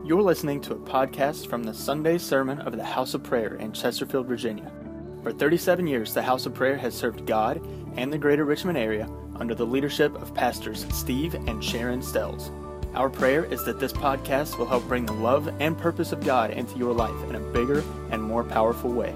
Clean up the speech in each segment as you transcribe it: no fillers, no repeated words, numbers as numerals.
You're listening to a podcast from the Sunday sermon of the House of Prayer in Chesterfield, Virginia. For 37 years, the House of Prayer has served God and the greater Richmond area under the leadership of pastors Steve and Sharon Stells. Our prayer is that this podcast will help bring the love and purpose of God into your life in a bigger and more powerful way.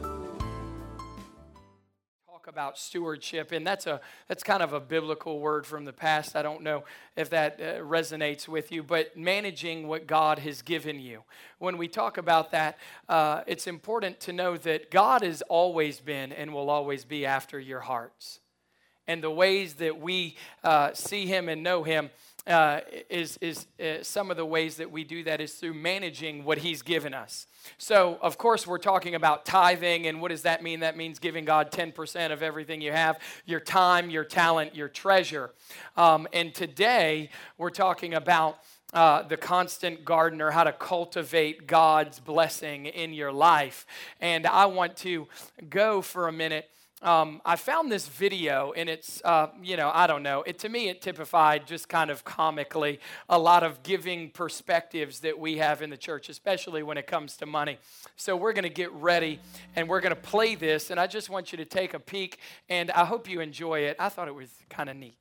About stewardship, and that's kind of a biblical word from the past. I don't know if that resonates with you, but managing what God has given you. When we talk about that, it's important to know that God has always been and will always be after your hearts. And the ways that we see Him and know Him is some of the ways that we do that is through managing what He's given us. So, of course, we're talking about tithing, and what does that mean? That means giving God 10% of everything you have, your time, your talent, your treasure. And today, we're talking about the constant gardener, how to cultivate God's blessing in your life. And I want to go for a minute. I found this video, and it's, I don't know. To me, it typified just kind of comically a lot of giving perspectives that we have in the church, especially when it comes to money. So we're going to get ready, and we're going to play this, and I just want you to take a peek, and I hope you enjoy it. I thought it was kind of neat.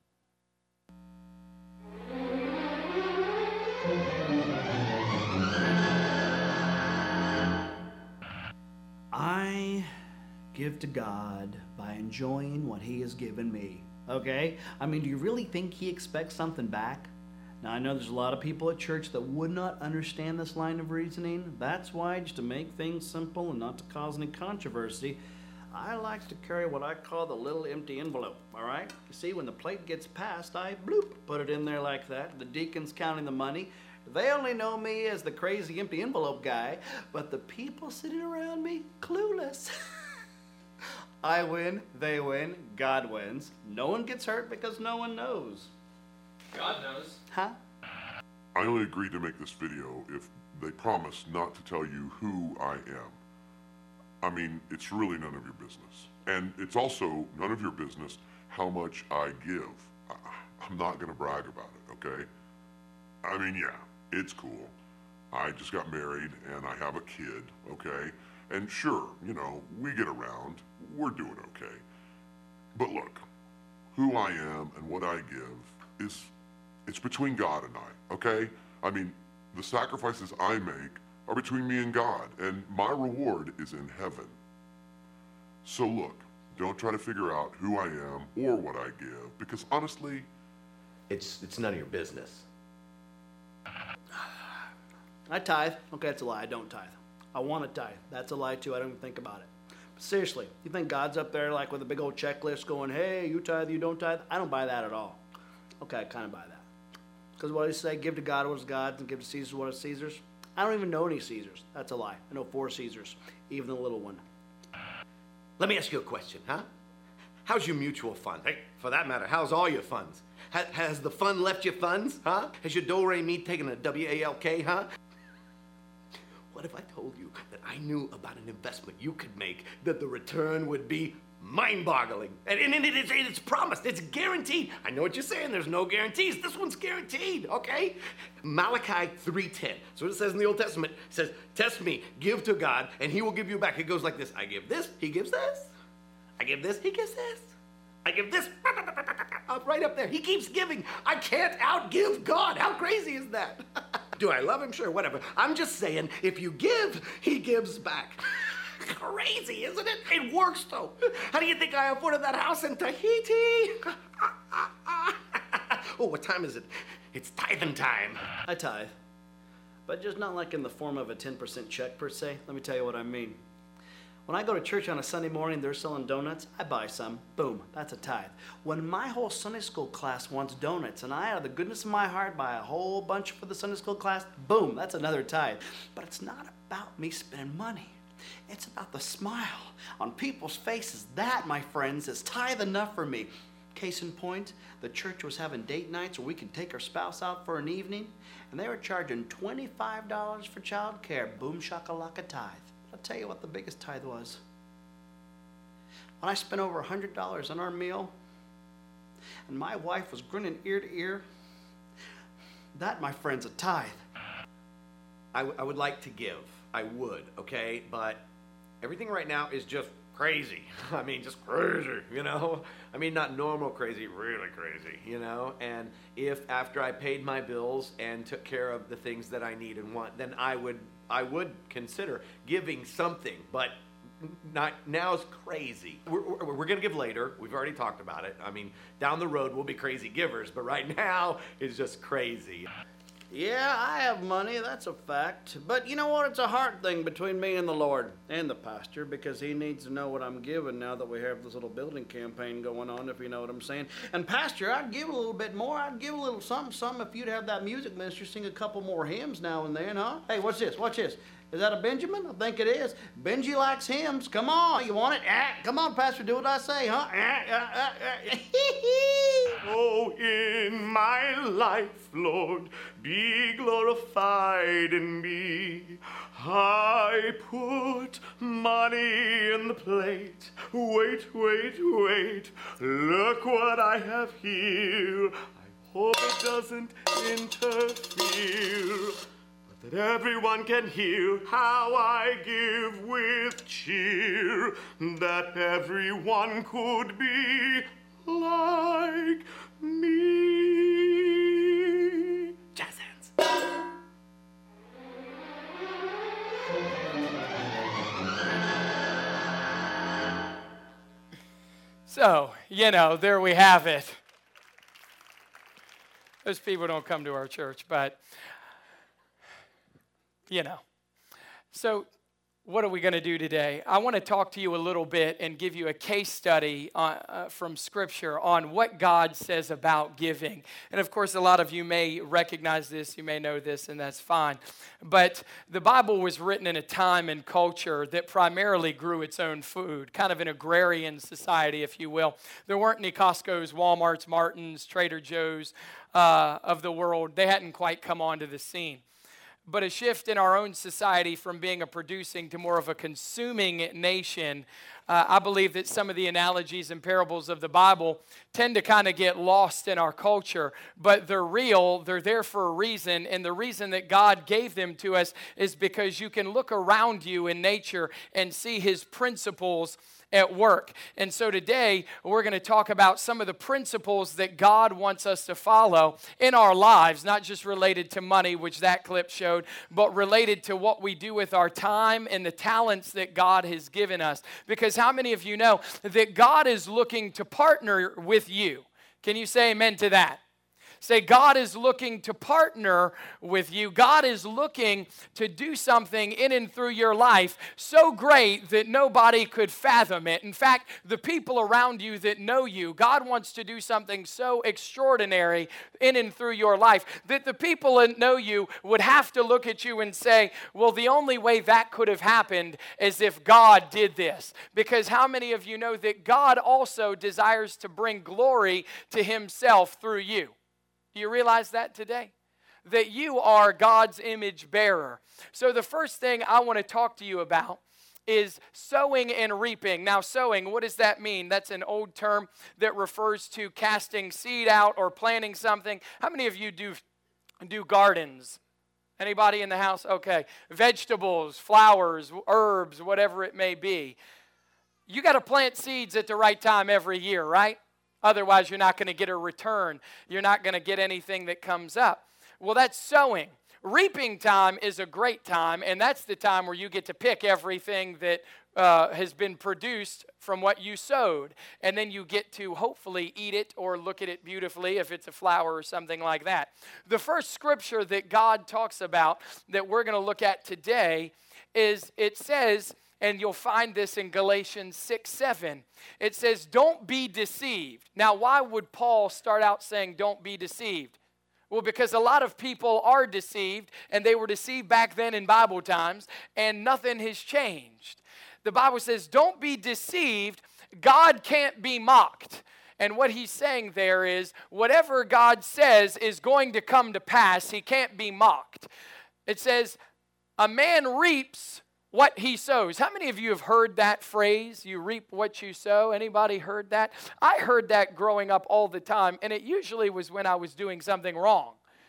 I give to God by enjoying what He has given me, okay? I mean, do you really think He expects something back? Now, I know there's a lot of people at church that would not understand this line of reasoning. That's why, just to make things simple and not to cause any controversy, I like to carry what I call the little empty envelope, all right? You see, when the plate gets passed, I bloop, put it in there like that. The deacon's counting the money. They only know me as the crazy empty envelope guy, but the people sitting around me, clueless. I win, they win, God wins. No one gets hurt because no one knows. God knows. Huh? I only agreed to make this video if they promise not to tell you who I am. I mean, it's really none of your business. And it's also none of your business how much I give. I'm not going to brag about it, okay? I mean, yeah, it's cool. I just got married and I have a kid, okay? And sure, we get around. We're doing okay. But look, who I am and what I give it's between God and I, okay? I mean, the sacrifices I make are between me and God, and my reward is in heaven. So look, don't try to figure out who I am or what I give, because honestly, it's none of your business. I tithe. Okay, that's a lie. I don't tithe. I want to tithe. That's a lie too. I don't even think about it. But seriously, you think God's up there like with a big old checklist going, hey, you tithe, you don't tithe? I don't buy that at all. Okay, I kind of buy that. Because what does he say? Give to God what is God's and give to Caesar what is Caesar's. I don't even know any Caesars. That's a lie. I know 4 Caesars, even the little one. Let me ask you a question, huh? How's your mutual fund? Hey, for that matter, how's all your funds? Has the fund left your funds, huh? Has your do-re-mi taken a W-A-L-K, huh? What if I told you that I knew about an investment you could make, that the return would be mind-boggling? And it's promised, it's guaranteed. I know what you're saying, there's no guarantees. This one's guaranteed, okay? Malachi 3:10. So it says in the Old Testament, it says, test me, give to God, and He will give you back. It goes like this: I give this, He gives this. I give this, He gives this. I give this, right up there. He keeps giving. I can't outgive God. How crazy is that? Do I love Him? Sure, whatever. I'm just saying, if you give, He gives back. Crazy, isn't it? It works, though. How do you think I afforded that house in Tahiti? Oh, what time is it? It's tithing time. I tithe. But just not like in the form of a 10% check, per se. Let me tell you what I mean. When I go to church on a Sunday morning, they're selling donuts, I buy some. Boom, that's a tithe. When my whole Sunday school class wants donuts, and I, out of the goodness of my heart, buy a whole bunch for the Sunday school class, boom, that's another tithe. But it's not about me spending money. It's about the smile on people's faces. That, my friends, is tithe enough for me. Case in point, the church was having date nights where we could take our spouse out for an evening, and they were charging $25 for child care. Boom shakalaka tithe. I'll tell you what the biggest tithe was. When I spent over $100 on our meal, and my wife was grinning ear to ear, that, my friend's, a tithe. I would like to give. I would, okay? But everything right now is just crazy. I mean, just crazy, you know? I mean, not normal crazy, really crazy, you know? And if after I paid my bills and took care of the things that I need and want, then I would consider giving something, but not now's crazy. We're going to give later. We've already talked about it. I mean, down the road we'll be crazy givers, but right now it's just crazy. Yeah, I have money, that's a fact. But you know what? It's a heart thing between me and the Lord and the pastor, because he needs to know what I'm giving now that we have this little building campaign going on, if you know what I'm saying. And pastor, I'd give a little bit more. I'd give a little something if you'd have that music minister sing a couple more hymns now and then, huh? Hey, what's this? Watch this. Is that a Benjamin? I think it is. Benji likes hymns. Come on. You want it? Come on, pastor, do what I say, huh? Oh, in my life, Lord, be glorified in me. I put money in the plate. Wait, wait, wait. Look what I have here. I hope it doesn't interfere, but that everyone can hear how I give with cheer, that everyone could be like me. Jazz hands. So, there we have it. Those people don't come to our church, but, So, what are we going to do today? I want to talk to you a little bit and give you a case study from Scripture on what God says about giving. And of course, a lot of you may recognize this, you may know this, and that's fine. But the Bible was written in a time and culture that primarily grew its own food, kind of an agrarian society, if you will. There weren't any Costco's, Walmart's, Martin's, Trader Joe's of the world. They hadn't quite come onto the scene. But a shift in our own society from being a producing to more of a consuming nation, I believe that some of the analogies and parables of the Bible tend to kind of get lost in our culture, but they're real, they're there for a reason, and the reason that God gave them to us is because you can look around you in nature and see His principles at work. And so today, we're going to talk about some of the principles that God wants us to follow in our lives, not just related to money, which that clip showed, but related to what we do with our time and the talents that God has given us. Because how many of you know that God is looking to partner with you? Can you say amen to that? Say, God is looking to partner with you. God is looking to do something in and through your life so great that nobody could fathom it. In fact, the people around you that know you, God wants to do something so extraordinary in and through your life that the people that know you would have to look at you and say, well, the only way that could have happened is if God did this. Because how many of you know that God also desires to bring glory to Himself through you? Do you realize that today? That you are God's image bearer. So the first thing I want to talk to you about is sowing and reaping. Now, sowing, what does that mean? That's an old term that refers to casting seed out or planting something. How many of you do gardens? Anybody in the house? Okay. Vegetables, flowers, herbs, whatever it may be. You got to plant seeds at the right time every year, right? Otherwise, you're not going to get a return. You're not going to get anything that comes up. Well, that's sowing. Reaping time is a great time, and that's the time where you get to pick everything that has been produced from what you sowed. And then you get to hopefully eat it or look at it beautifully if it's a flower or something like that. The first scripture that God talks about that we're going to look at today is, it says, and you'll find this in Galatians 6:7. It says, don't be deceived. Now, why would Paul start out saying, don't be deceived? Well, because a lot of people are deceived, and they were deceived back then in Bible times, and nothing has changed. The Bible says, don't be deceived. God can't be mocked. And what he's saying there is, whatever God says is going to come to pass. He can't be mocked. It says, a man reaps what he sows. How many of you have heard that phrase, you reap what you sow? Anybody heard that? I heard that growing up all the time, and it usually was when I was doing something wrong.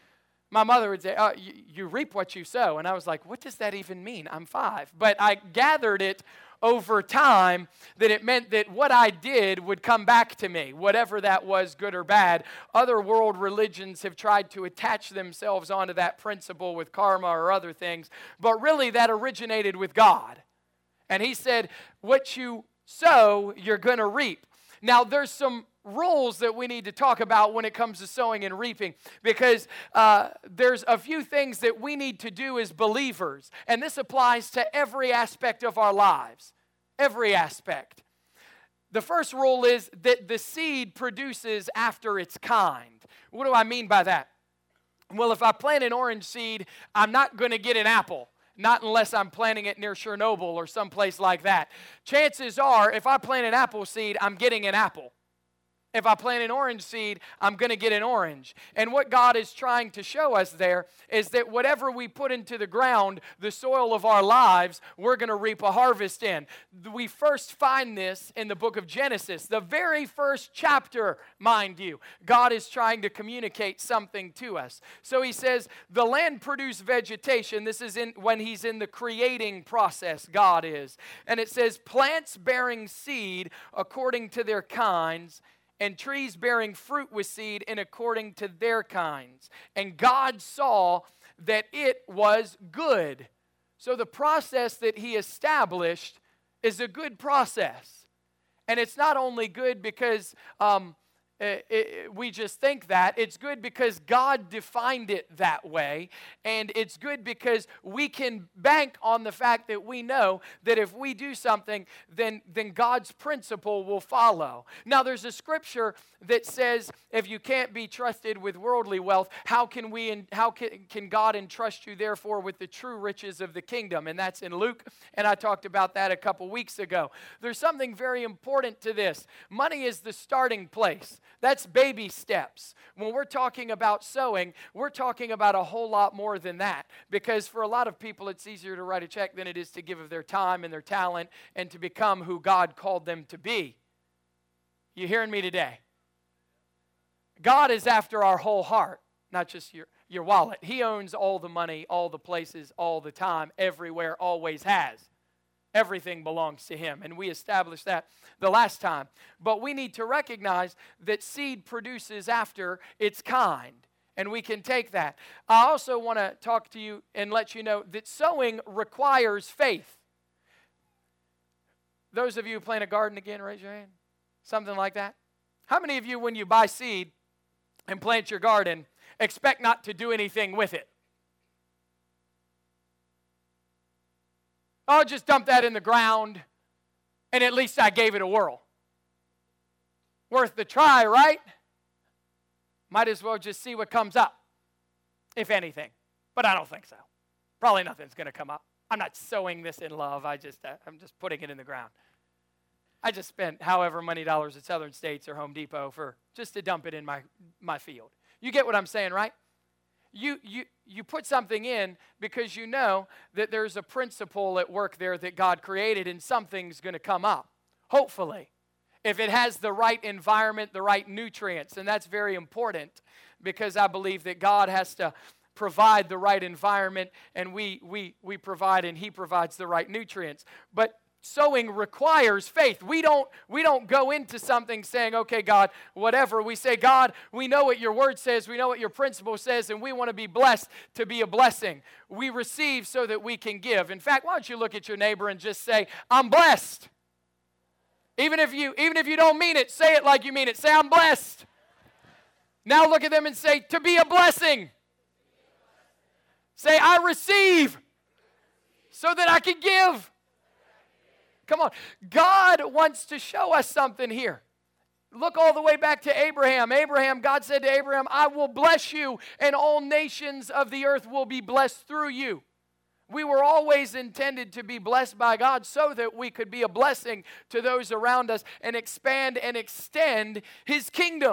My mother would say, oh, you reap what you sow. And I was like, what does that even mean? I'm 5. But I gathered it over time that it meant that what I did would come back to me, whatever that was, good or bad. Other world religions have tried to attach themselves onto that principle with karma or other things, but really that originated with God. And he said, what you sow, you're going to reap. Now, there's some rules that we need to talk about when it comes to sowing and reaping, because there's a few things that we need to do as believers, and this applies to every aspect of our lives, every aspect. The first rule is that the seed produces after its kind. What do I mean by that? Well, if I plant an orange seed, I'm not going to get an apple. Not unless I'm planting it near Chernobyl or someplace like that. Chances are, if I plant an apple seed, I'm getting an apple. If I plant an orange seed, I'm going to get an orange. And what God is trying to show us there is that whatever we put into the ground, the soil of our lives, we're going to reap a harvest in. We first find this in the book of Genesis, the very first chapter, mind you. God is trying to communicate something to us. So he says, the land produced vegetation. This is when he's in the creating process, God is. And it says, plants bearing seed according to their kinds, and trees bearing fruit with seed in according to their kinds. And God saw that it was good. So the process that he established is a good process. And it's not only good because we just think that. It's good because God defined it that way. And it's good because we can bank on the fact that we know that if we do something, then God's principle will follow. Now, there's a scripture that says, if you can't be trusted with worldly wealth, how can God entrust you, therefore, with the true riches of the kingdom? And that's in Luke, and I talked about that a couple weeks ago. There's something very important to this. Money is the starting place. That's baby steps. When we're talking about sowing, we're talking about a whole lot more than that. Because for a lot of people, it's easier to write a check than it is to give of their time and their talent and to become who God called them to be. You hearing me today? God is after our whole heart, not just your wallet. He owns all the money, all the places, all the time, everywhere, always has. Everything belongs to him, and we established that the last time. But we need to recognize that seed produces after its kind, and we can take that. I also want to talk to you and let you know that sowing requires faith. Those of you who plant a garden again, raise your hand. Something like that. How many of you, when you buy seed and plant your garden, expect not to do anything with it? I'll just dump that in the ground, and at least I gave it a whirl. Worth the try, right? Might as well just see what comes up, if anything. But I don't think so. Probably nothing's going to come up. I'm not sowing this in love. I'm just putting it in the ground. I just spent however many dollars at Southern States or Home Depot just to dump it in my field. You get what I'm saying, right? You put something in because you know that there's a principle at work there that God created, and something's going to come up, hopefully. If it has the right environment, the right nutrients, and that's very important because I believe that God has to provide the right environment, and we provide, and he provides the right nutrients. But sowing requires faith. We don't go into something saying, okay, God, whatever. We say, God, we know what your word says. We know what your principle says, and we want to be blessed to be a blessing. We receive so that we can give. In fact, why don't you look at your neighbor and just say, I'm blessed. Even if you don't mean it, say it like you mean it. Say, I'm blessed. Now look at them and say, to be a blessing. Say, I receive so that I can give. Come on. God wants to show us something here. Look all the way back to Abraham. God said to Abraham, I will bless you, and all nations of the earth will be blessed through you. We were always intended to be blessed by God so that we could be a blessing to those around us and expand and extend his kingdom.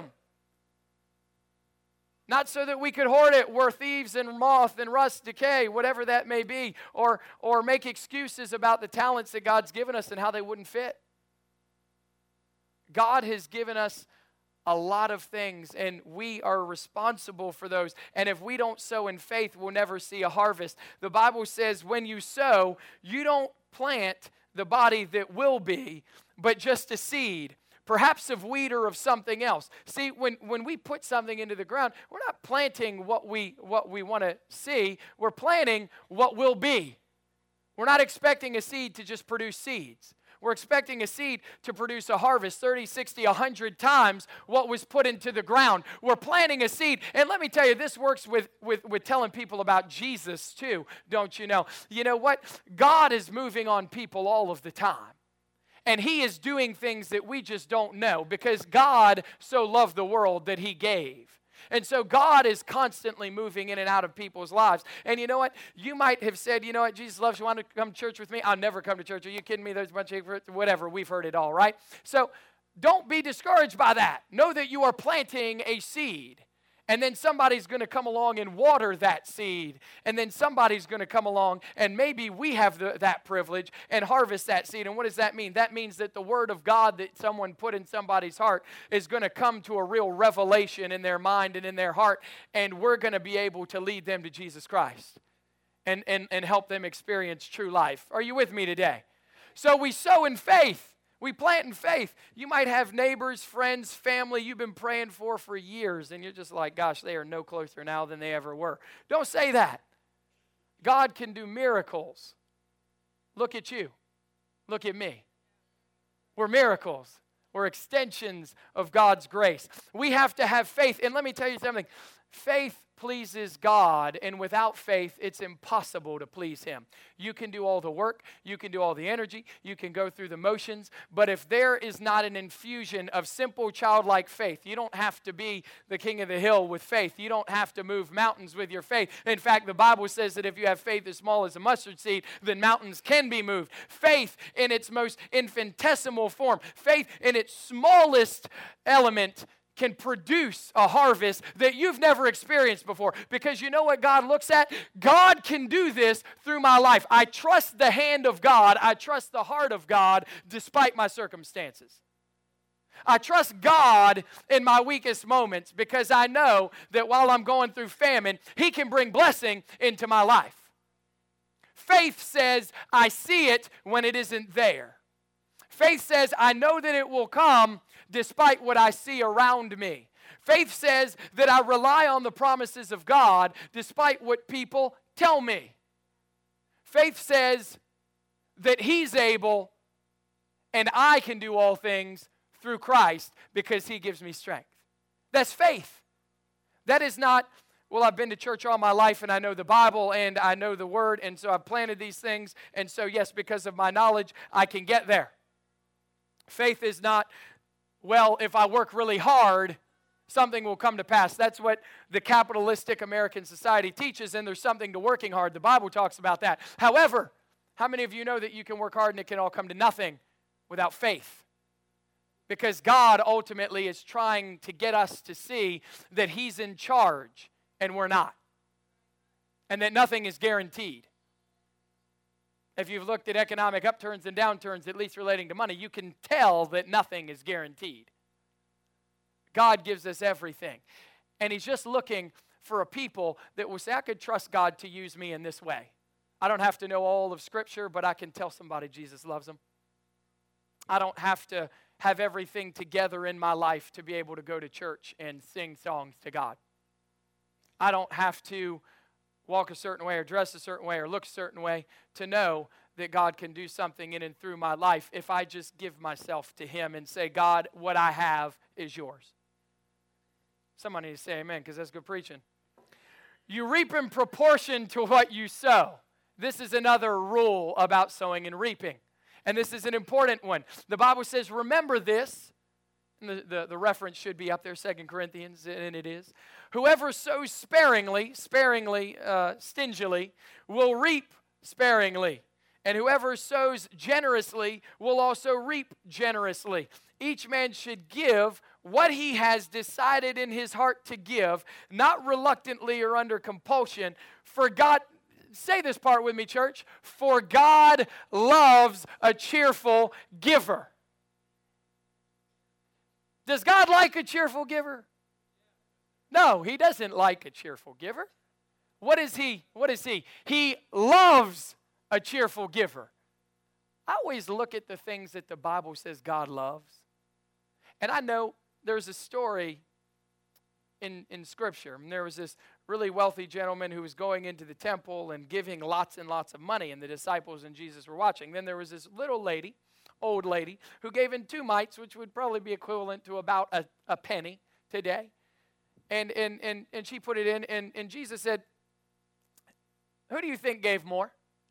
Not so that we could hoard it where thieves and moth and rust decay, whatever that may be, or make excuses about the talents that God's given us and how they wouldn't fit. God has given us a lot of things, and we are responsible for those. And if we don't sow in faith, we'll never see a harvest. The Bible says when you sow, you don't plant the body that will be, but just a seed, perhaps of wheat or of something else. See, when we put something into the ground, we're not planting what we want to see. We're planting what will be. We're not expecting a seed to just produce seeds. We're expecting a seed to produce a harvest 30, 60, 100 times what was put into the ground. We're planting a seed. And let me tell you, this works with telling people about Jesus too, don't you know? You know what? God is moving on people all of the time. And He is doing things that we just don't know because God so loved the world that He gave. And so God is constantly moving in and out of people's lives. And you know what? You might have said, you know what? Jesus loves you. Want to come to church with me? I'll never come to church. Are you kidding me? There's a bunch of whatever. We've heard it all, right? So don't be discouraged by that. Know that you are planting a seed. And then somebody's going to come along and water that seed. And then somebody's going to come along and maybe we have that privilege and harvest that seed. And what does that mean? That means that the word of God that someone put in somebody's heart is going to come to a real revelation in their mind and in their heart. And we're going to be able to lead them to Jesus Christ and help them experience true life. Are you with me today? So we sow in faith. We plant in faith. You might have neighbors, friends, family you've been praying for years, and you're just like, gosh, they are no closer now than they ever were. Don't say that. God can do miracles. Look at you. Look at me. We're miracles. We're extensions of God's grace. We have to have faith. And let me tell you something. Faith pleases God, and without faith, it's impossible to please Him. You can do all the work, you can do all the energy, you can go through the motions, but if there is not an infusion of simple childlike faith, you don't have to be the king of the hill with faith. You don't have to move mountains with your faith. In fact, the Bible says that if you have faith as small as a mustard seed, then mountains can be moved. Faith in its most infinitesimal form, faith in its smallest element can produce a harvest that you've never experienced before. Because you know what God looks at? God can do this through my life. I trust the hand of God. I trust the heart of God despite my circumstances. I trust God in my weakest moments because I know that while I'm going through famine, He can bring blessing into my life. Faith says, I see it when it isn't there. Faith says, I know that it will come despite what I see around me. Faith says that I rely on the promises of God despite what people tell me. Faith says that He's able and I can do all things through Christ because He gives me strength. That's faith. That is not, well, I've been to church all my life and I know the Bible and I know the Word and so I've planted these things and so yes, because of my knowledge, I can get there. Faith is not, well, if I work really hard, something will come to pass. That's what the capitalistic American society teaches, and there's something to working hard. The Bible talks about that. However, how many of you know that you can work hard and it can all come to nothing without faith? Because God ultimately is trying to get us to see that He's in charge and we're not, and that nothing is guaranteed. If you've looked at economic upturns and downturns, at least relating to money, you can tell that nothing is guaranteed. God gives us everything. And He's just looking for a people that will say, I could trust God to use me in this way. I don't have to know all of Scripture, but I can tell somebody Jesus loves them. I don't have to have everything together in my life to be able to go to church and sing songs to God. I don't have to walk a certain way or dress a certain way or look a certain way to know that God can do something in and through my life if I just give myself to Him and say, God, what I have is yours. Somebody needs to say amen because that's good preaching. You reap in proportion to what you sow. This is another rule about sowing and reaping. And this is an important one. The Bible says, remember this. And the reference should be up there, 2 Corinthians, and it is. Whoever sows stingily, will reap sparingly. And whoever sows generously will also reap generously. Each man should give what he has decided in his heart to give, not reluctantly or under compulsion. For God, say this part with me, church. For God loves a cheerful giver. Does God like a cheerful giver? No, he doesn't like a cheerful giver. What is he? What is he? He loves a cheerful giver. I always look at the things that the Bible says God loves. And I know there's a story in Scripture. And there was this really wealthy gentleman who was going into the temple and giving lots and lots of money, and the disciples and Jesus were watching. Then there was this little lady, old lady, who gave in 2 mites, which would probably be equivalent to about a penny today. And she put it in, and Jesus said, who do you think gave more?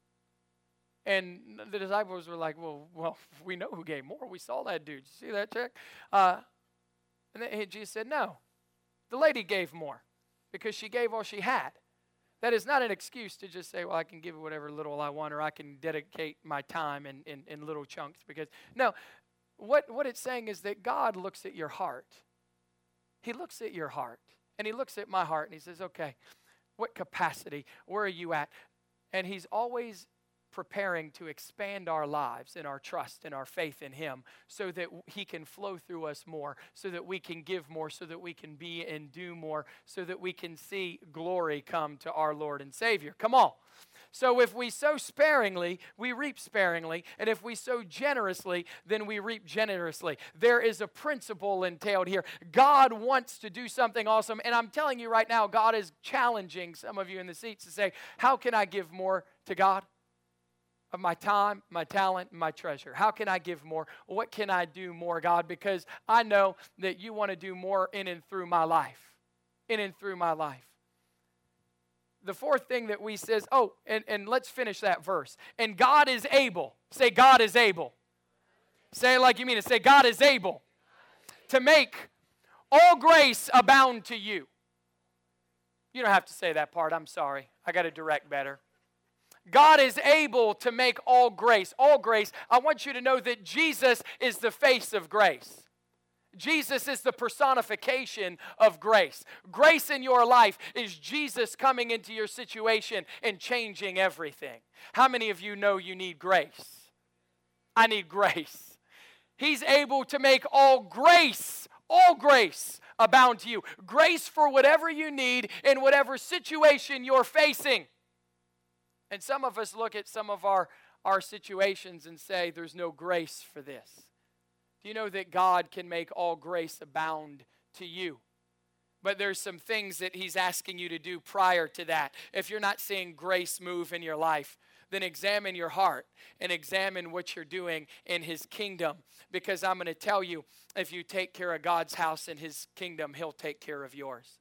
And the disciples were like, well, we know who gave more. We saw that dude. You see that check? And then Jesus said, no, the lady gave more because she gave all she had. That is not an excuse to just say, well, I can give whatever little I want, or I can dedicate my time in little chunks. Because no, what it's saying is that God looks at your heart. He looks at your heart, and he looks at my heart, and he says, okay, what capacity? Where are you at? And he's always preparing to expand our lives and our trust and our faith in him so that he can flow through us more, so that we can give more, so that we can be and do more, so that we can see glory come to our Lord and Savior. Come on. So if we sow sparingly, we reap sparingly. And if we sow generously, then we reap generously. There is a principle entailed here. God wants to do something awesome. And I'm telling you right now, God is challenging some of you in the seats to say, how can I give more to God? Of my time, my talent, and my treasure. How can I give more? What can I do more, God? Because I know that you want to do more in and through my life. In and through my life. The fourth thing that we says, and let's finish that verse. And God is able. Say, God is able. Say it like you mean it. Say, God is able to make all grace abound to you. You don't have to say that part. I'm sorry. I got to direct better. God is able to make all grace. All grace. I want you to know that Jesus is the face of grace. Jesus is the personification of grace. Grace in your life is Jesus coming into your situation and changing everything. How many of you know you need grace? I need grace. He's able to make all grace abound to you. Grace for whatever you need in whatever situation you're facing. And some of us look at some of our situations and say, there's no grace for this. Do you know that God can make all grace abound to you? But there's some things that he's asking you to do prior to that. If you're not seeing grace move in your life, then examine your heart and examine what you're doing in his kingdom. Because I'm going to tell you, if you take care of God's house and his kingdom, he'll take care of yours.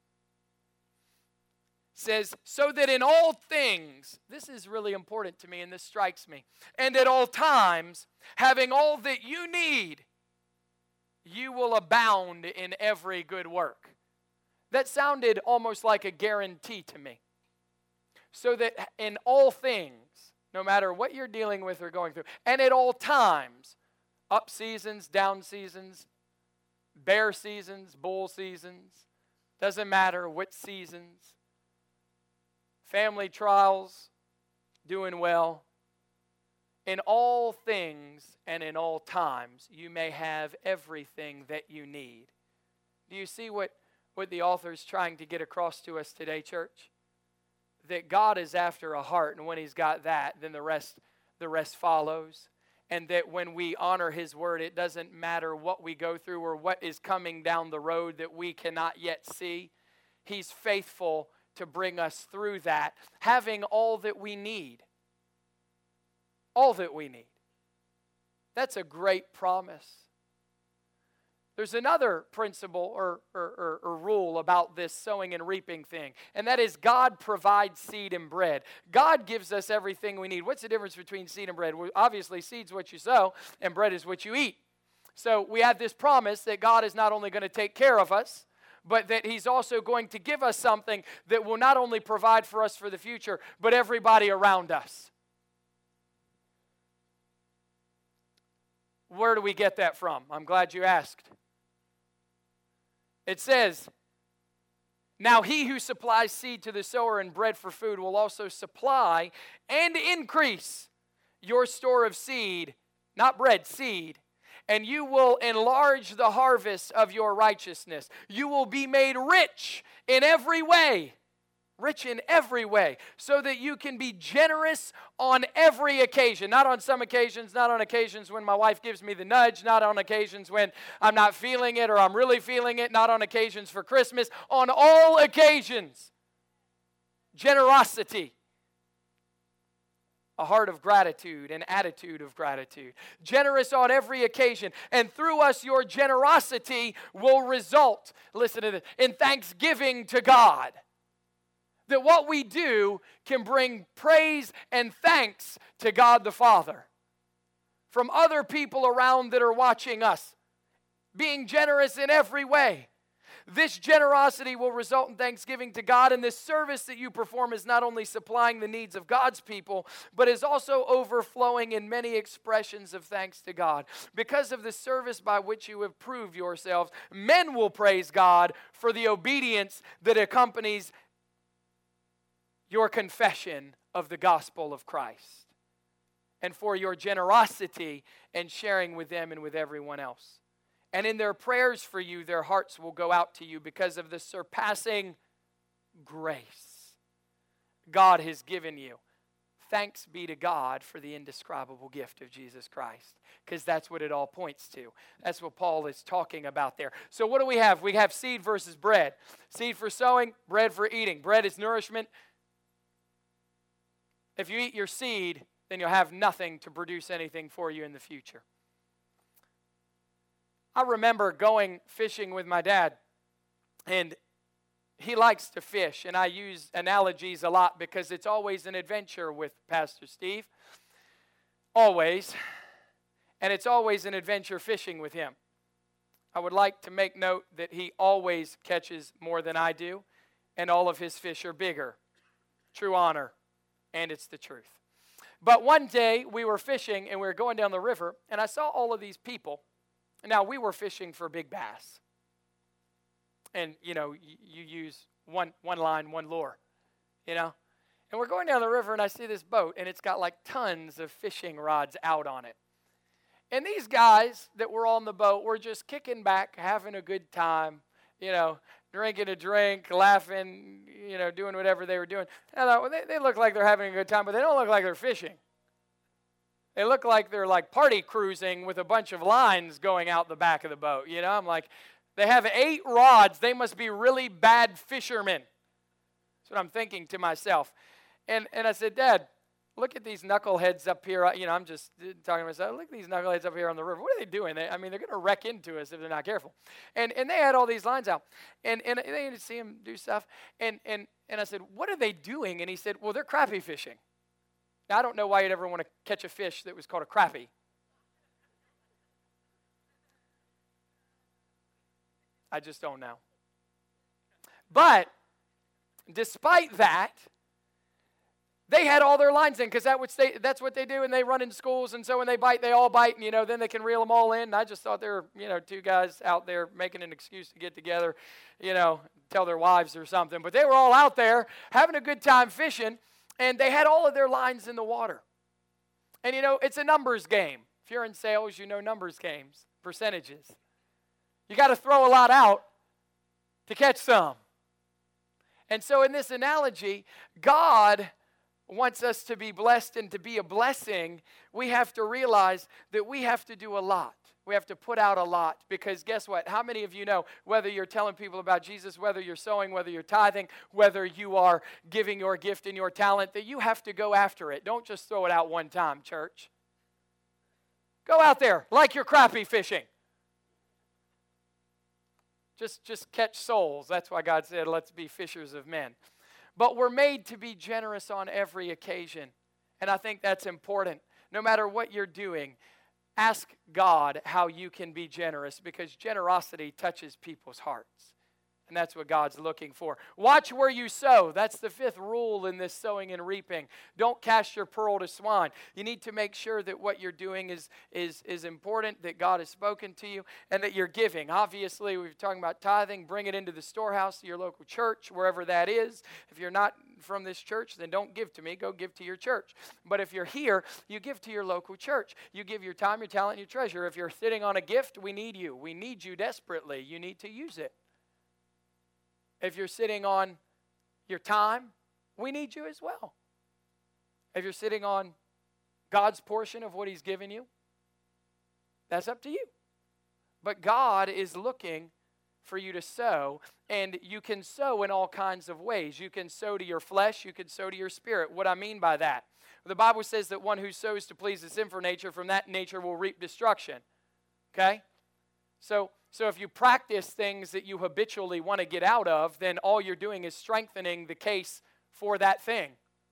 Says, so that in all things, this is really important to me and this strikes me, and at all times, having all that you need, you will abound in every good work. That sounded almost like a guarantee to me. So that in all things, no matter what you're dealing with or going through, and at all times, up seasons, down seasons, bear seasons, bull seasons, doesn't matter what seasons, family trials, doing well. In all things and in all times, you may have everything that you need. Do you see what the author is trying to get across to us today, church? That God is after a heart, and when he's got that, then the rest follows. And that when we honor his word, it doesn't matter what we go through or what is coming down the road that we cannot yet see. He's faithful to bring us through that, having all that we need. All that we need. That's a great promise. There's another principle or rule about this sowing and reaping thing, and that is God provides seed and bread. God gives us everything we need. What's the difference between seed and bread? Well, obviously, seed's what you sow, and bread is what you eat. So we have this promise that God is not only going to take care of us, but that he's also going to give us something that will not only provide for us for the future, but everybody around us. Where do we get that from? I'm glad you asked. It says, now he who supplies seed to the sower and bread for food will also supply and increase your store of seed, not bread, seed, and you will enlarge the harvest of your righteousness. You will be made rich in every way. Rich in every way, so that you can be generous on every occasion. Not on some occasions, not on occasions when my wife gives me the nudge, not on occasions when I'm not feeling it or I'm really feeling it, not on occasions for Christmas, on all occasions. Generosity. A heart of gratitude, an attitude of gratitude. Generous on every occasion. And through us, your generosity will result, listen to this, in thanksgiving to God. That what we do can bring praise and thanks to God the Father. From other people around that are watching us. Being generous in every way. This generosity will result in thanksgiving to God, and this service that you perform is not only supplying the needs of God's people, but is also overflowing in many expressions of thanks to God. Because of the service by which you have proved yourselves, men will praise God for the obedience that accompanies your confession of the gospel of Christ, and for your generosity and sharing with them and with everyone else. And in their prayers for you, their hearts will go out to you because of the surpassing grace God has given you. Thanks be to God for the indescribable gift of Jesus Christ, because that's what it all points to. That's what Paul is talking about there. So what do we have? We have seed versus bread. Seed for sowing, bread for eating. Bread is nourishment. If you eat your seed, then you'll have nothing to produce anything for you in the future. I remember going fishing with my dad, and he likes to fish, and I use analogies a lot because it's always an adventure with Pastor Steve. Always. And it's always an adventure fishing with him. I would like to make note that he always catches more than I do, and all of his fish are bigger. True honor. And it's the truth. But one day we were fishing and we were going down the river, and I saw all of these people. Now we were fishing for big bass. And you use one line, one lure, And we're going down the river, and I see this boat, and it's got like tons of fishing rods out on it. And these guys that were on the boat were just kicking back, having a good time, drinking a drink, laughing, doing whatever they were doing. And I thought, well, they look like they're having a good time, but they don't look like they're fishing. They look like they're like party cruising with a bunch of lines going out the back of the boat. I'm like, they have 8 rods. They must be really bad fishermen. That's what I'm thinking to myself. And I said, Dad, look at these knuckleheads up here. I'm just talking to myself. Look at these knuckleheads up here on the river. What are they doing? They're going to wreck into us if they're not careful. And they had all these lines out. And they had to see them do stuff. And I said, what are they doing? And he said, well, they're crappie fishing. Now, I don't know why you'd ever want to catch a fish that was called a crappie. I just don't know. But despite that, they had all their lines in because that's what they do, and they run in schools, and so when they bite, they all bite, and then they can reel them all in. And I just thought they were, 2 guys out there making an excuse to get together, tell their wives or something. But they were all out there having a good time fishing, and they had all of their lines in the water. And it's a numbers game. If you're in sales, you know numbers games, percentages. You got to throw a lot out to catch some. And so in this analogy, God wants us to be blessed, and to be a blessing, we have to realize that we have to do a lot. We have to put out a lot, because guess what? How many of you know, whether you're telling people about Jesus, whether you're sowing, whether you're tithing, whether you are giving your gift and your talent, that you have to go after it. Don't just throw it out one time, church. Go out there like you're crappie fishing. Just catch souls. That's why God said, let's be fishers of men. But we're made to be generous on every occasion. And I think that's important. No matter what you're doing, ask God how you can be generous, because generosity touches people's hearts. and that's what God's looking for. Watch where you sow. That's the fifth rule in this sowing and reaping. Don't cast your pearl to swine. You need to make sure that what you're doing is important, that God has spoken to you, and that you're giving. Obviously, we're talking about tithing. Bring it into the storehouse of your local church, wherever that is. If you're not from this church, then don't give to me. Go give to your church. But if you're here, you give to your local church. You give your time, your talent, and your treasure. If you're sitting on a gift, we need you. We need you desperately. You need to use it. If you're sitting on your time, we need you as well. If you're sitting on God's portion of what He's given you, that's up to you. But God is looking for you to sow, and you can sow in all kinds of ways. You can sow to your flesh, you can sow to your spirit. What I mean by that, the Bible says that one who sows to please the sinful nature, from that nature will reap destruction. Okay? So if you practice things that you habitually want to get out of, then all you're doing is strengthening the case for that thing.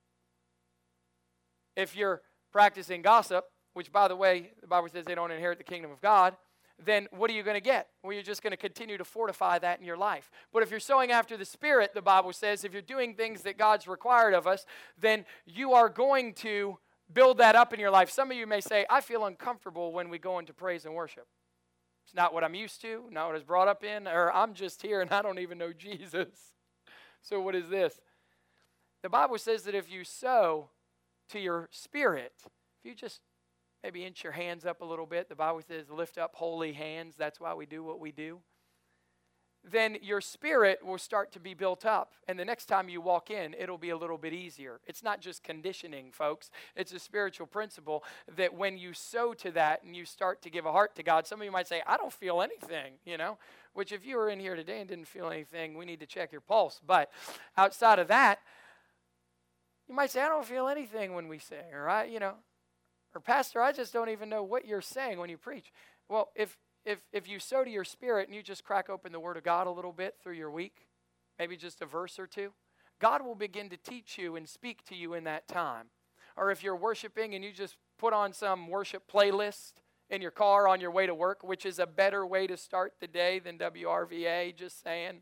If you're practicing gossip, which, by the way, the Bible says they don't inherit the kingdom of God, then what are you going to get? Well, you're just going to continue to fortify that in your life. But if you're sowing after the Spirit, the Bible says, if you're doing things that God's required of us, then you are going to build that up in your life. Some of you may say, I feel uncomfortable when we go into praise and worship. It's not what I'm used to, not what I was brought up in, or I'm just here and I don't even know Jesus. So what is this? The Bible says that if you sow to your spirit, if you just maybe inch your hands up a little bit. The Bible says lift up holy hands. That's why we do what we do. Then your spirit will start to be built up. And the next time you walk in, it'll be a little bit easier. It's not just conditioning, folks. It's a spiritual principle that when you sow to that and you start to give a heart to God, some of you might say, I don't feel anything, which if you were in here today and didn't feel anything, we need to check your pulse. But outside of that, you might say, I don't feel anything when we sing, all right, Or, Pastor, I just don't even know what you're saying when you preach. Well, if you sow to your spirit and you just crack open the Word of God a little bit through your week, maybe just a verse or two, God will begin to teach you and speak to you in that time. Or if you're worshiping and you just put on some worship playlist in your car on your way to work, which is a better way to start the day than WRVA, just saying,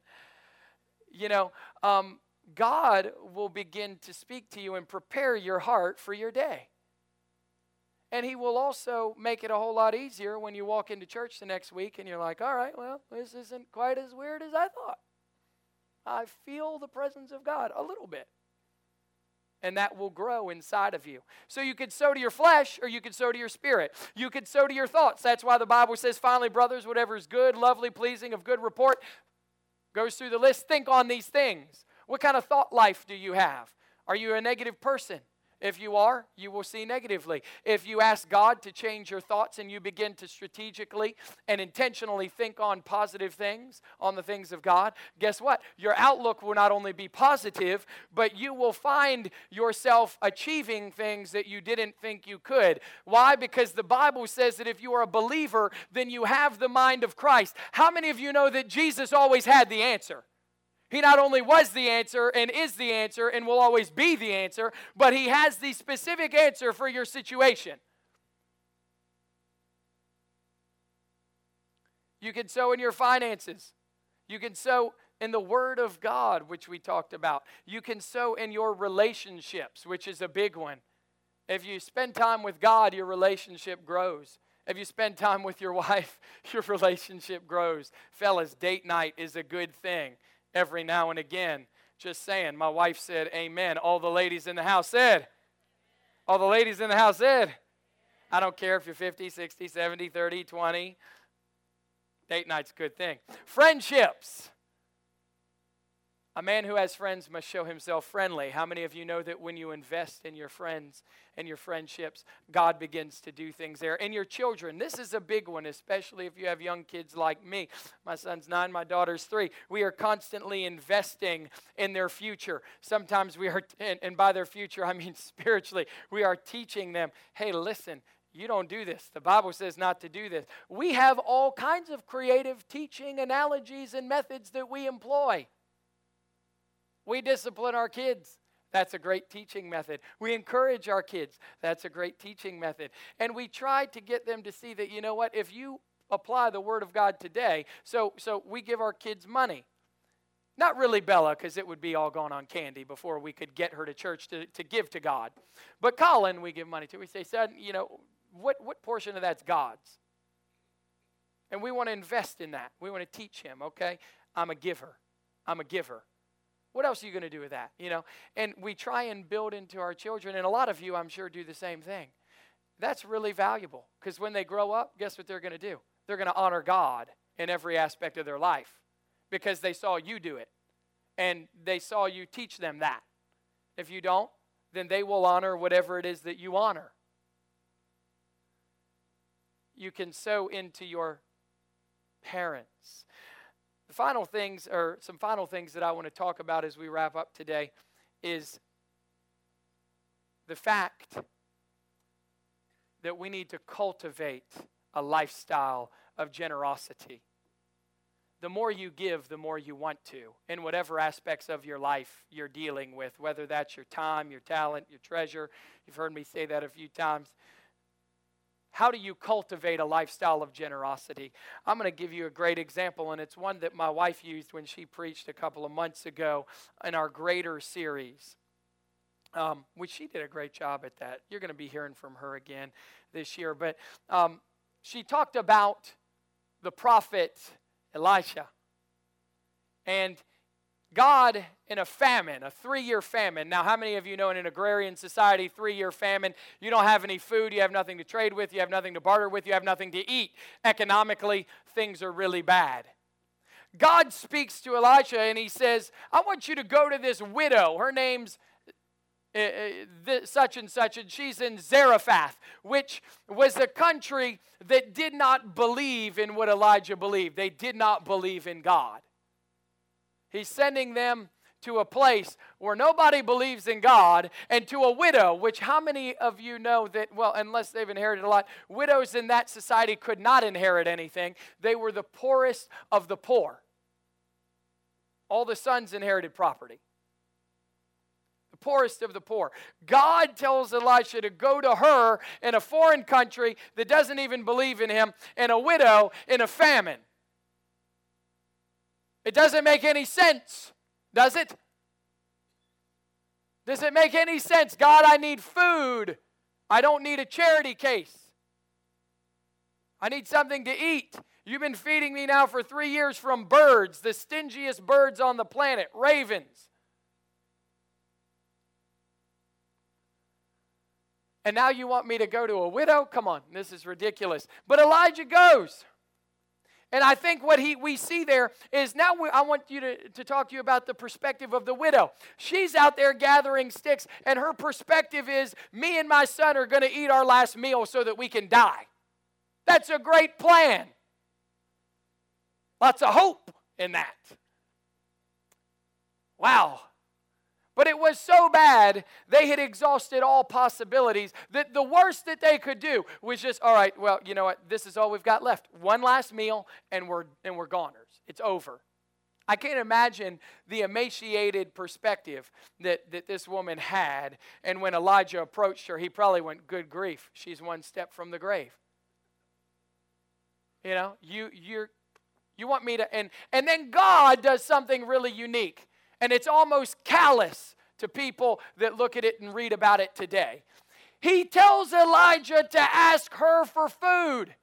God will begin to speak to you and prepare your heart for your day. And He will also make it a whole lot easier when you walk into church the next week and you're like, all right, well, this isn't quite as weird as I thought. I feel the presence of God a little bit. And that will grow inside of you. So you could sow to your flesh or you could sow to your spirit. You could sow to your thoughts. That's why the Bible says, finally, brothers, whatever is good, lovely, pleasing, of good report, goes through the list. Think on these things. What kind of thought life do you have? Are you a negative person? If you are, you will see negatively. If you ask God to change your thoughts and you begin to strategically and intentionally think on positive things, on the things of God, guess what? Your outlook will not only be positive, but you will find yourself achieving things that you didn't think you could. Why? Because the Bible says that if you are a believer, then you have the mind of Christ. How many of you know that Jesus always had the answer? He not only was the answer and is the answer and will always be the answer, but He has the specific answer for your situation. You can sow in your finances. You can sow in the Word of God, which we talked about. You can sow in your relationships, which is a big one. If you spend time with God, your relationship grows. If you spend time with your wife, your relationship grows. Fellas, date night is a good thing. Every now and again, just saying. My wife said, amen. All the ladies in the house said. All the ladies in the house said. I don't care if you're 50, 60, 70, 30, 20. Date night's a good thing. Friendships. A man who has friends must show himself friendly. How many of you know that when you invest in your friends and your friendships, God begins to do things there? And your children, this is a big one, especially if you have young kids like me. My son's 9, my daughter's 3. We are constantly investing in their future. Sometimes we are, and by their future, I mean spiritually, we are teaching them, hey, listen, you don't do this. The Bible says not to do this. We have all kinds of creative teaching analogies and methods that we employ. We discipline our kids. That's a great teaching method. We encourage our kids. That's a great teaching method. And we try to get them to see that, you know what, if you apply the Word of God today, so we give our kids money. Not really Bella, because it would be all gone on candy before we could get her to church to give to God. But Colin, we give money to. We say, son, you know, what portion of that's God's? And we want to invest in that. We want to teach him, okay? I'm a giver. I'm a giver. What else are you going to do with that, you know? And we try and build into our children, and a lot of you, I'm sure, do the same thing. That's really valuable, because when they grow up, guess what they're going to do? They're going to honor God in every aspect of their life because they saw you do it, and they saw you teach them that. If you don't, then they will honor whatever it is that you honor. You can sow into your parents. The final things, or some final things that I want to talk about as we wrap up today, is the fact that we need to cultivate a lifestyle of generosity. The more you give, the more you want to, in whatever aspects of your life you're dealing with, whether that's your time, your talent, your treasure. You've heard me say that a few times. How do you cultivate a lifestyle of generosity? I'm going to give you a great example, and it's one that my wife used when she preached a couple of months ago in our Greater series, which she did a great job at that. You're going to be hearing from her again this year. But she talked about the prophet Elisha. And God, in a famine, a 3-year famine. Now, how many of you know in an agrarian society, 3-year famine, you don't have any food, you have nothing to trade with, you have nothing to barter with, you have nothing to eat. Economically, things are really bad. God speaks to Elisha and he says, I want you to go to this widow. Her name's such and such, and she's in Zarephath, which was a country that did not believe in what Elijah believed. They did not believe in God. He's sending them to a place where nobody believes in God, and to a widow, which how many of you know that, well, unless they've inherited a lot, widows in that society could not inherit anything. They were the poorest of the poor. All the sons inherited property. The poorest of the poor. God tells Elisha to go to her in a foreign country that doesn't even believe in him, and a widow in a famine. It doesn't make any sense, does it? Does it make any sense? God, I need food. I don't need a charity case. I need something to eat. You've been feeding me now for 3 years from birds, the stingiest birds on the planet, ravens. And now you want me to go to a widow? Come on, this is ridiculous. But Elijah goes. And I think what we see there is now I want you to talk to you about the perspective of the widow. She's out there gathering sticks, and her perspective is, me and my son are going to eat our last meal so that we can die. That's a great plan. Lots of hope in that. Wow. But it was so bad, they had exhausted all possibilities, that the worst that they could do was just, all right, well, you know what, this is all we've got left. One last meal, and we're goners. It's over. I can't imagine the emaciated perspective that this woman had, and when Elijah approached her, he probably went, good grief, she's one step from the grave. You know, you want me to, and then God does something really unique. And it's almost callous to people that look at it and read about it today. He tells Elijah to ask her for food.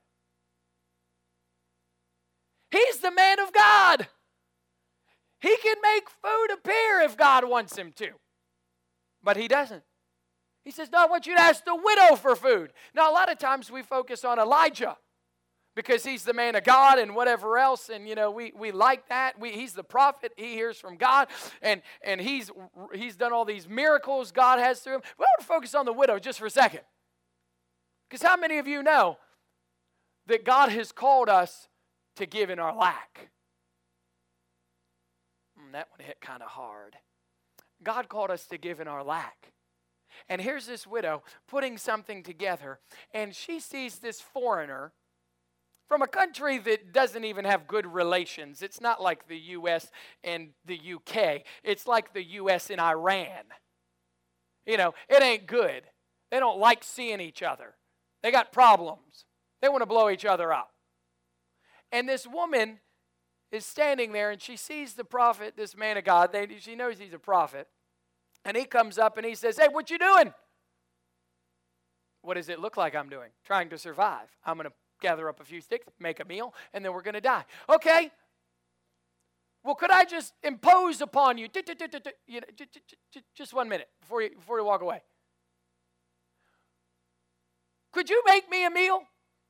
He's the man of God. He can make food appear if God wants him to. But he doesn't. He says, no, I want you to ask the widow for food. Now, a lot of times we focus on Elijah, because he's the man of God and whatever else, and you know we like that. He's the prophet. He hears from God, and he's done all these miracles God has through him. We want to focus on the widow just for a second, because how many of you know that God has called us to give in our lack? That one hit kind of hard. God called us to give in our lack. And here's this widow putting something together, and she sees this foreigner from a country that doesn't even have good relations. It's not like the U.S. and the UK. It's like the U.S. and Iran. You know, it ain't good. They don't like seeing each other. They got problems. They want to blow each other up. And this woman is standing there, and she sees the prophet, this man of God. She knows he's a prophet. And he comes up and he says, hey, what you doing? What does it look like I'm doing? Trying to survive. I'm going to gather up a few sticks, make a meal, and then we're going to die. Okay. Well, could I just impose upon you, just 1 minute before you walk away? Could you make me a meal?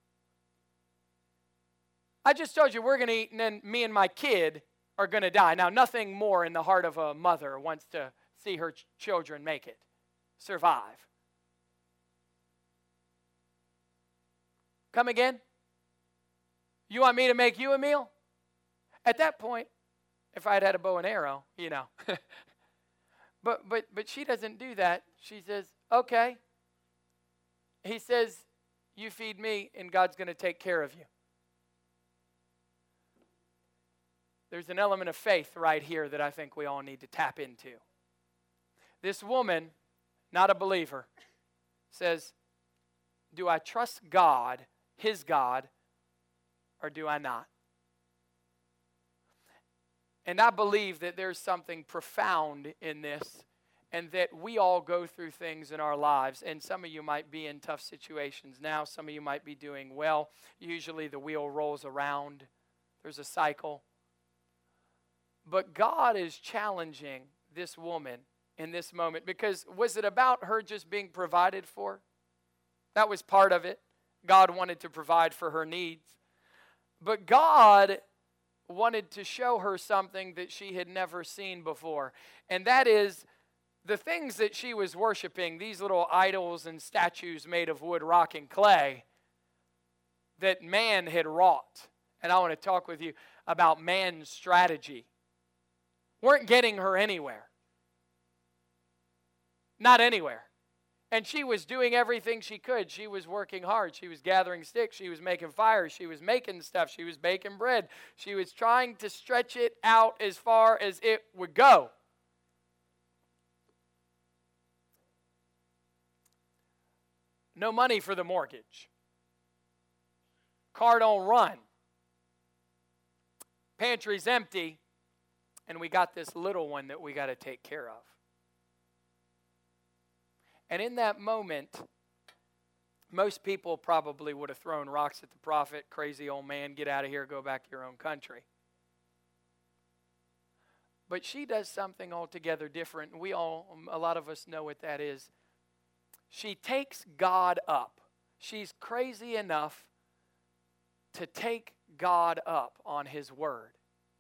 I just told you we're going to eat, and then me and my kid are going to die. Now, nothing more in the heart of a mother wants to see her children make it, survive. Come again? You want me to make you a meal? At that point, if I had had a bow and arrow, you know. but she doesn't do that. She says, okay. He says, you feed me and God's going to take care of you. There's an element of faith right here that I think we all need to tap into. This woman, not a believer, says, do I trust God, his God, or do I not? And I believe that there's something profound in this, and that we all go through things in our lives. And some of you might be in tough situations now. Some of you might be doing well. Usually the wheel rolls around. There's a cycle. But God is challenging this woman in this moment, because was it about her just being provided for? That was part of it. God wanted to provide for her needs. But God wanted to show her something that she had never seen before. And that is the things that she was worshiping, these little idols and statues made of wood, rock, and clay that man had wrought. And I want to talk with you about man's strategy. Weren't getting her anywhere. Not anywhere. And she was doing everything she could. She was working hard. She was gathering sticks. She was making fires. She was making stuff. She was baking bread. She was trying to stretch it out as far as it would go. No money for the mortgage. Car don't run. Pantry's empty. And we got this little one that we got to take care of. And in that moment, most people probably would have thrown rocks at the prophet. Crazy old man, get out of here, go back to your own country. But she does something altogether different. A lot of us know what that is. She takes God up. She's crazy enough to take God up on his word.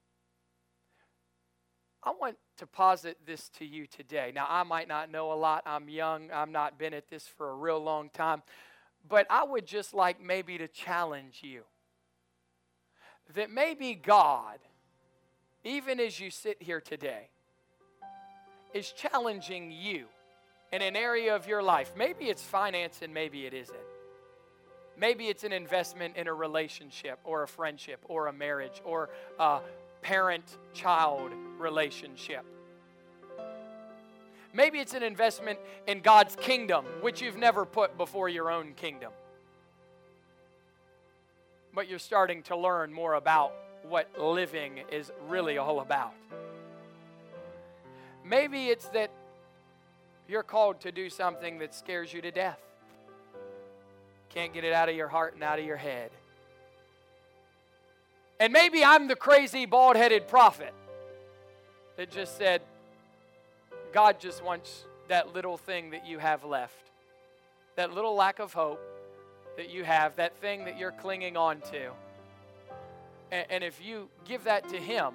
I want to posit this to you today. Now, I might not know a lot. I'm young. I've not been at this for a real long time. But I would just like maybe to challenge you that maybe God, even as you sit here today, is challenging you in an area of your life. Maybe it's finance and maybe it isn't. Maybe it's an investment in a relationship or a friendship or a marriage or a parent-child relationship. Maybe it's an investment in God's kingdom, which you've never put before your own kingdom. But you're starting to learn more about what living is really all about. Maybe it's that you're called to do something that scares you to death. Can't get it out of your heart and out of your head. And maybe I'm the crazy, bald-headed prophet that just said, God just wants that little thing that you have left, that little lack of hope that you have, that thing that you're clinging on to. And if you give that to him,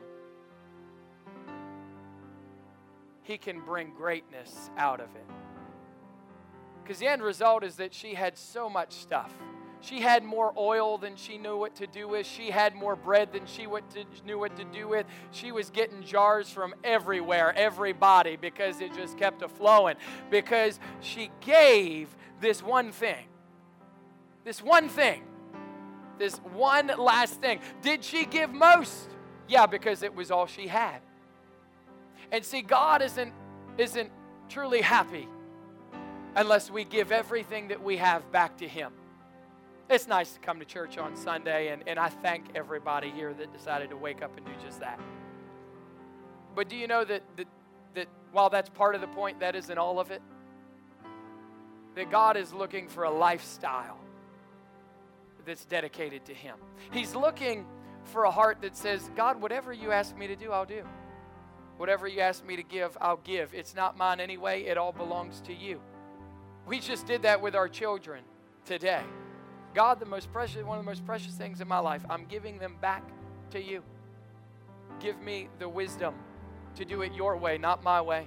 he can bring greatness out of it. Because the end result is that she had so much stuff. She had more oil than she knew what to do with. She had more bread than she knew what to do with. She was getting jars from everywhere, everybody, because it just kept a-flowing. Because she gave this one thing. This one thing. This one last thing. Did she give most? Yeah, because it was all she had. And see, God isn't truly happy unless we give everything that we have back to him. It's nice to come to church on Sunday, and I thank everybody here that decided to wake up and do just that. But do you know that while that's part of the point, that isn't all of it? That God is looking for a lifestyle that's dedicated to Him. He's looking for a heart that says, God, whatever you ask me to do, I'll do. Whatever you ask me to give, I'll give. It's not mine anyway. It all belongs to you. We just did that with our children today. God, one of the most precious things in my life, I'm giving them back to you. Give me the wisdom to do it your way, not my way.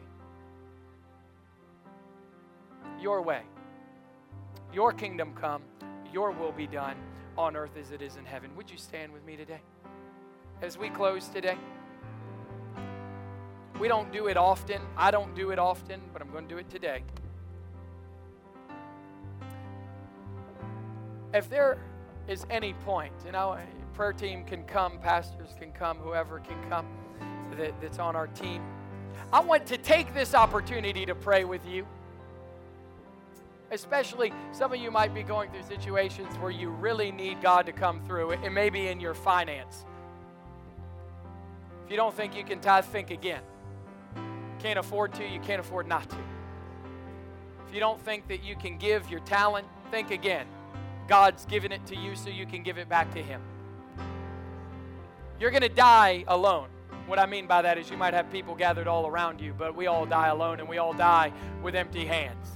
Your way. Your kingdom come, your will be done on earth as it is in heaven. Would you stand with me today? As we close today. We don't do it often. I don't do it often, but I'm going to do it today. If there is any point, prayer team can come, pastors can come, whoever can come that's on our team. I want to take this opportunity to pray with you. Especially some of you might be going through situations where you really need God to come through. It may be in your finance. If you don't think you can tithe, think again. Can't afford to, you can't afford not to. If you don't think that you can give your talent, think again. God's given it to you so you can give it back to Him. You're going to die alone. What I mean by that is you might have people gathered all around you, but we all die alone and we all die with empty hands.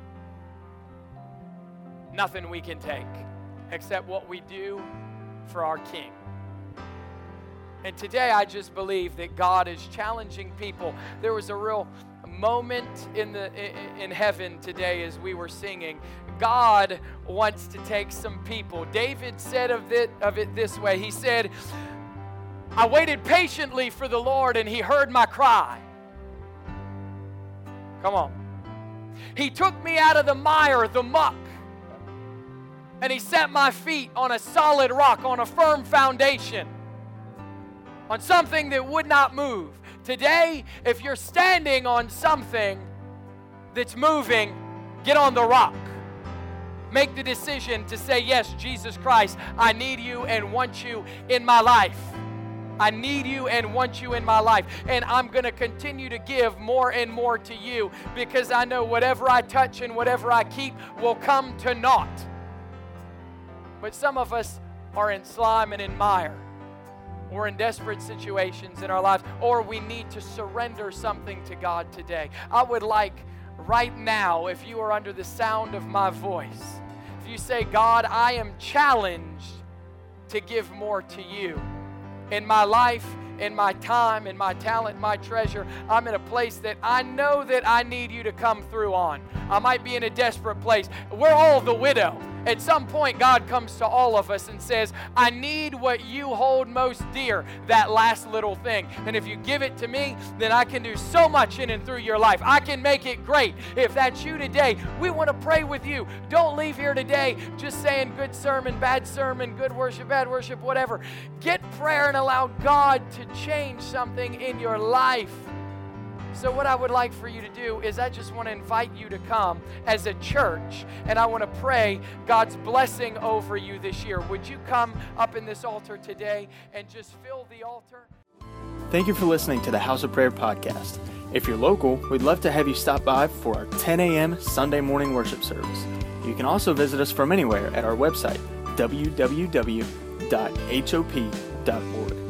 Nothing we can take except what we do for our King. And today I just believe that God is challenging people. There was a real moment in heaven today as we were singing. God wants to take some people. David said of it this way. He said, I waited patiently for the Lord and He heard my cry. Come on. He took me out of the mire, the muck, and He set my feet on a solid rock, on a firm foundation, on something that would not move. Today, if you're standing on something that's moving, get on the rock. Make the decision to say, yes, Jesus Christ, I need you and want you in my life. I need you and want you in my life. And I'm going to continue to give more and more to you because I know whatever I touch and whatever I keep will come to naught. But some of us are in slime and in mire. We're in desperate situations in our lives, or we need to surrender something to God today. I would like right now, if you are under the sound of my voice, if you say, God, I am challenged to give more to you. In my life, in my time, in my talent, my treasure, I'm in a place that I know that I need you to come through on. I might be in a desperate place. We're all the widow. At some point, God comes to all of us and says, I need what you hold most dear, that last little thing. And if you give it to me, then I can do so much in and through your life. I can make it great. If that's you today, we want to pray with you. Don't leave here today just saying good sermon, good worship, bad worship, whatever. Get prayer and allow God to change something in your life. So what I would like for you to do is I just want to invite you to come as a church, and I want to pray God's blessing over you this year. Would you come up in this altar today and just fill the altar? Thank you for listening to the House of Prayer podcast. If you're local, we'd love to have you stop by for our 10 a.m. Sunday morning worship service. You can also visit us from anywhere at our website, www.hop.org.